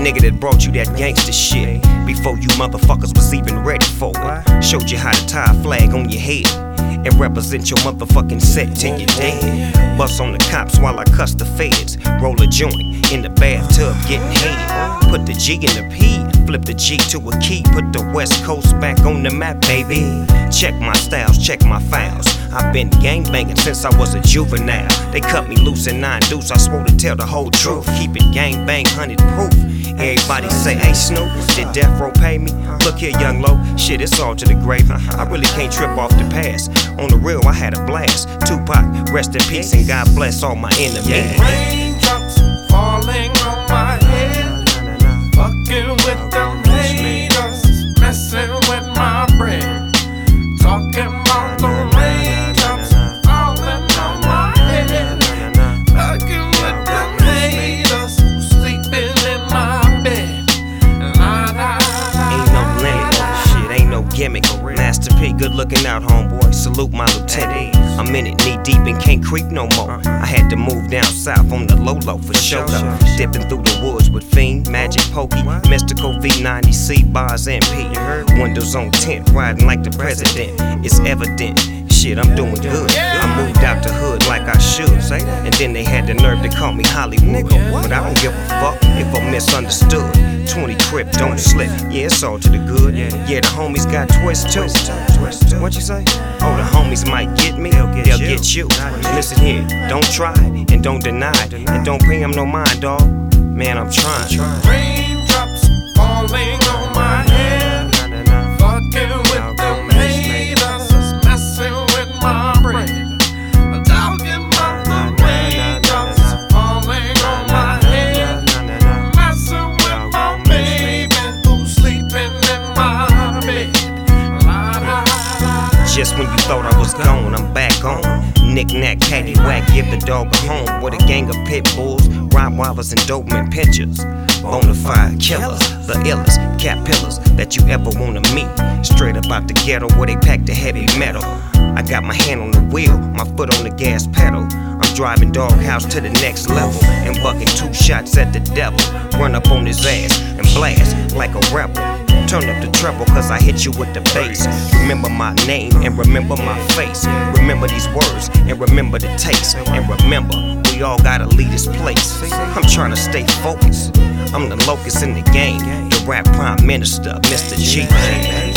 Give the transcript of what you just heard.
nigga that brought you that gangster shit before you motherfuckers was even ready for it. Showed you how to tie a flag on your head and represent your motherfucking set till you're dead. Bust on the cops while I cuss the feds. Roll a joint in the bathtub getting head. Put the G in the P, flip the G to a key. Put the West Coast back on the map, baby. Check my styles, check my files. I've been gangbanging since I was a juvenile. They cut me loose in 9 deuce, I swore to tell the whole truth. Keep it gangbang, 100 proof. Everybody say, hey Snoop, did Death Row pay me? Look here, young low, shit, it's all to the grave. I really can't trip off the past. On the real, I had a blast. Tupac, rest in peace, and God bless all my enemies. Raindrops falling on my head, fucking with them haters, messing with my brain, talking about the raindrops falling on my head, fucking with them haters, sleeping in my bed. Ain't no limit, shit, ain't no gimmick. Master P, good looking out, homeboy. Salute my lieutenant. I'm in it knee deep and can't creep no more. I had to move down south on the low for sure. Dipping through the woods with Fiend, Magic Pokey, Mystical V90, C bars and P. Windows on tint, riding like the president. It's evident. Shit, I'm doing good. I moved out the hood like I should. And then they had the nerve to call me Hollywood. But I don't give a fuck if I'm misunderstood. 20 crip, don't slip. Yeah, it's all to the good. Yeah, the homies got twist too. What you say? Oh, the homies might get me, they'll get you. Listen here, don't try and don't deny. And don't pay them no mind, dawg. Man, I'm trying. Raindrops falling on my head, fucking with them haters, messing with my brain. I'm talking about the raindrops falling on my head, messing with my baby who's sleeping in my bed. Just when you thought I was gone, I'm back on. Knick-knack, caddy-whack, give the dog a home. With a gang of pit bulls, Rottweilers, and Doberman pinchers. Bonafide killers, the illest cat pillars that you ever wanna meet. Straight up out the ghetto where they pack the heavy metal. I got my hand on the wheel, my foot on the gas pedal. I'm driving Doghouse to the next level and bucking 2 shots at the devil. Run up on his ass and blast like a rebel. Turn up the treble cause I hit you with the bass. Remember my name and remember my face. Remember these words and remember the taste. And remember, we all gotta leave this place. I'm trying to stay focused. I'm the locust in the game, the rap prime minister, Mr. G.